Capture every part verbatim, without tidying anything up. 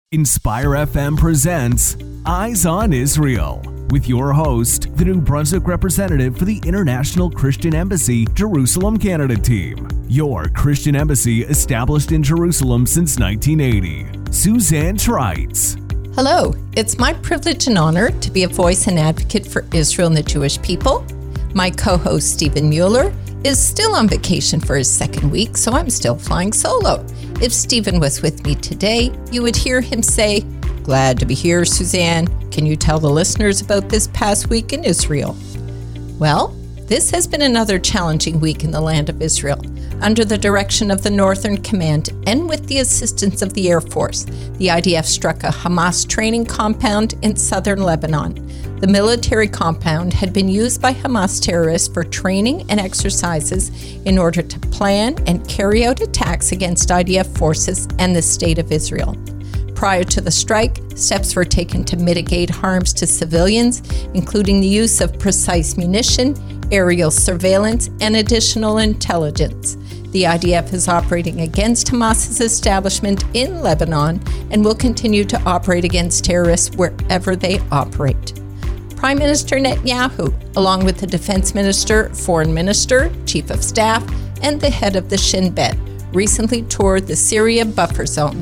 Inspire F M presents Eyes on Israel with your host, the New Brunswick representative for the International Christian Embassy Jerusalem Canada team. Your Christian embassy established in Jerusalem since nineteen eighty. Suzanne Trites. Hello, it's my privilege and honor to be a voice and advocate for Israel and the Jewish people. My co-host Stephen Mueller is still on vacation for his second week, so I'm still flying solo. If Stephen was with me today, you would hear him say, "Glad to be here, Suzanne. Can you tell the listeners about this past week in Israel?" Well, this has been another challenging week in the land of Israel. Under the direction of the Northern Command and with the assistance of the Air Force, the I D F struck a Hamas training compound in southern Lebanon. The military compound had been used by Hamas terrorists for training and exercises in order to plan and carry out attacks against I D F forces and the State of Israel. Prior to the strike, steps were taken to mitigate harms to civilians, including the use of precise munition, aerial surveillance, and additional intelligence. The I D F is operating against Hamas's establishment in Lebanon and will continue to operate against terrorists wherever they operate. Prime Minister Netanyahu, along with the Defense Minister, Foreign Minister, Chief of Staff, and the head of the Shin Bet, recently toured the Syria buffer zone.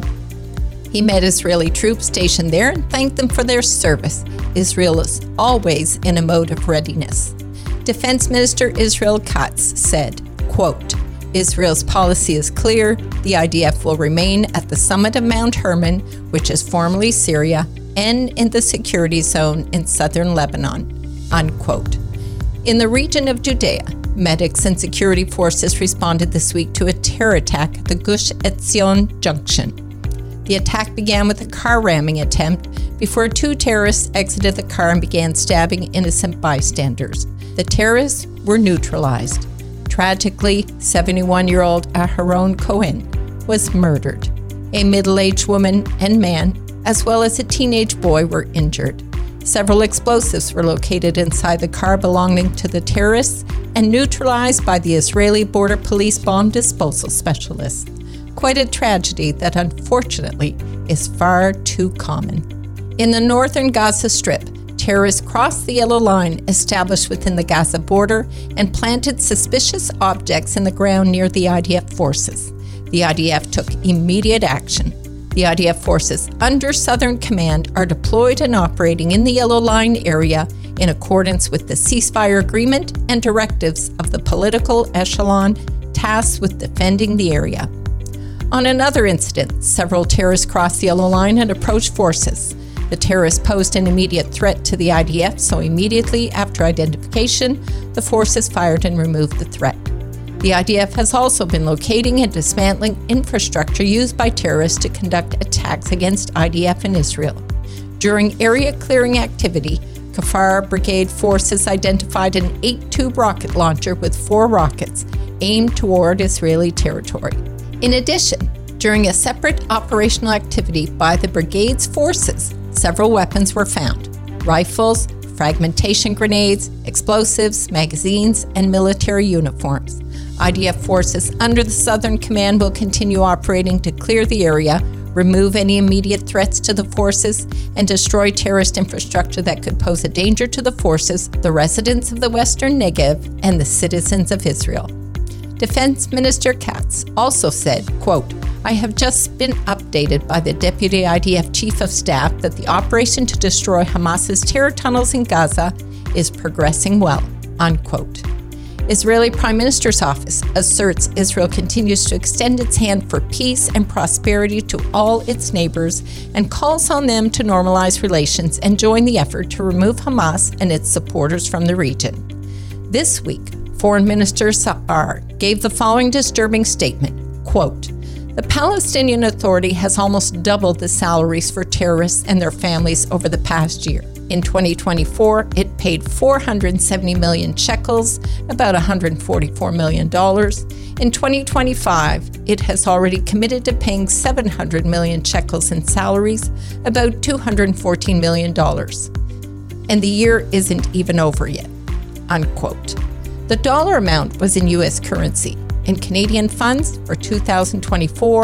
He met Israeli troops stationed there and thanked them for their service. Israel is always in a mode of readiness. Defense Minister Israel Katz said, quote, "Israel's policy is clear. The I D F will remain at the summit of Mount Hermon, which is formerly Syria, and in the security zone in southern Lebanon," unquote. In the region of Judea, medics and security forces responded this week to a terror attack at the Gush Etzion junction. The attack began with a car ramming attempt before two terrorists exited the car and began stabbing innocent bystanders. The terrorists were neutralized. Tragically, seventy-one-year-old Aharon Cohen was murdered. A middle-aged woman and man, as well as a teenage boy, were injured. Several explosives were located inside the car belonging to the terrorists and neutralized by the Israeli Border Police bomb disposal specialists. Quite a tragedy that unfortunately is far too common. In the northern Gaza Strip, terrorists crossed the yellow line established within the Gaza border and planted suspicious objects in the ground near the I D F forces. The I D F took immediate action. The I D F forces under Southern Command are deployed and operating in the Yellow Line area in accordance with the ceasefire agreement and directives of the political echelon tasked with defending the area. On another incident, several terrorists crossed the Yellow Line and approached forces. The terrorists posed an immediate threat to the I D F, so immediately after identification, the forces fired and removed the threat. The I D F has also been locating and dismantling infrastructure used by terrorists to conduct attacks against I D F in Israel. During area clearing activity, Kafar Brigade forces identified an eight-tube rocket launcher with four rockets aimed toward Israeli territory. In addition, during a separate operational activity by the brigade's forces, several weapons were found: rifles, fragmentation grenades, explosives, magazines, and military uniforms. I D F forces under the Southern Command will continue operating to clear the area, remove any immediate threats to the forces, and destroy terrorist infrastructure that could pose a danger to the forces, the residents of the Western Negev, and the citizens of Israel. Defense Minister Katz also said, quote, "I have just been updated by the Deputy I D F Chief of Staff that the operation to destroy Hamas's terror tunnels in Gaza is progressing well," unquote. Israeli Prime Minister's office asserts Israel continues to extend its hand for peace and prosperity to all its neighbors and calls on them to normalize relations and join the effort to remove Hamas and its supporters from the region. This week, Foreign Minister Sa'ar gave the following disturbing statement, quote, "The Palestinian Authority has almost doubled the salaries for terrorists and their families over the past year. In twenty twenty-four, it paid four hundred seventy million shekels, about one hundred forty-four million dollars. In twenty twenty-five, it has already committed to paying seven hundred million shekels in salaries, about two hundred fourteen million dollars. And the year isn't even over yet," unquote. The dollar amount was in U S currency. In Canadian funds for two thousand twenty-four,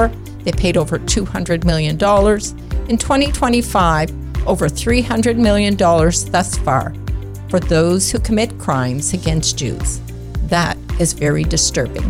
They paid over two hundred million dollars. In twenty twenty-five, over three hundred million dollars thus far for those who commit crimes against Jews. That is very disturbing.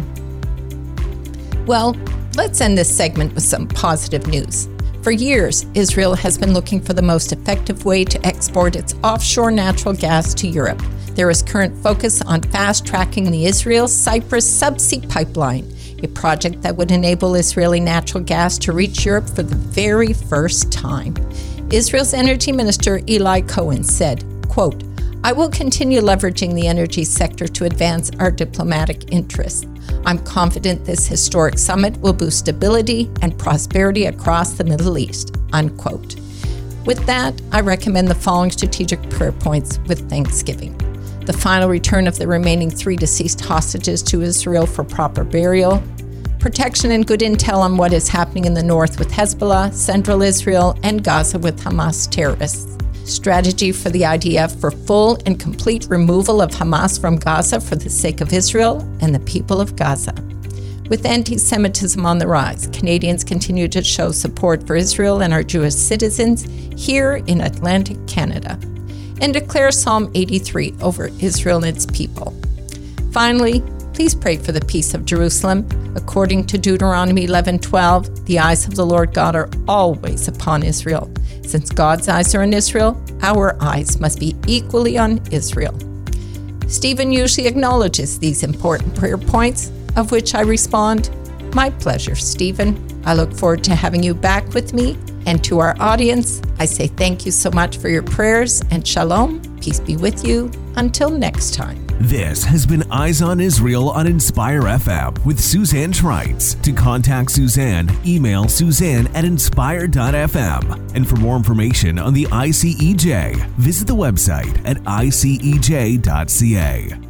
Well, let's end this segment with some positive news. For years, Israel has been looking for the most effective way to export its offshore natural gas to Europe. There is current focus on fast-tracking the Israel-Cyprus subsea pipeline, a project that would enable Israeli natural gas to reach Europe for the very first time. Israel's energy minister Eli Cohen said, quote, "I will continue leveraging the energy sector to advance our diplomatic interests. I'm confident this historic summit will boost stability and prosperity across the Middle East," unquote. With that, I recommend the following strategic prayer points with thanksgiving. The final return of the remaining three deceased hostages to Israel for proper burial. Protection and good intel on what is happening in the north with Hezbollah, central Israel, and Gaza with Hamas terrorists. Strategy for the I D F for full and complete removal of Hamas from Gaza for the sake of Israel and the people of Gaza. With anti-Semitism on the rise, Canadians continue to show support for Israel and our Jewish citizens here in Atlantic Canada, and declare Psalm eighty-three over Israel and its people. Finally, please pray for the peace of Jerusalem. According to Deuteronomy eleven twelve, the eyes of the Lord God are always upon Israel. Since God's eyes are on Israel, our eyes must be equally on Israel. Stephen usually acknowledges these important prayer points, of which I respond, "My pleasure, Stephen. I look forward to having you back with me." And to our audience, I say thank you so much for your prayers, and shalom, peace be with you. Until next time. This has been Eyes on Israel on Inspire F M with Suzanne Schreitz. To contact Suzanne, email Suzanne at inspire dot f m. And for more information on the I C E J, visit the website at I C E J dot C A.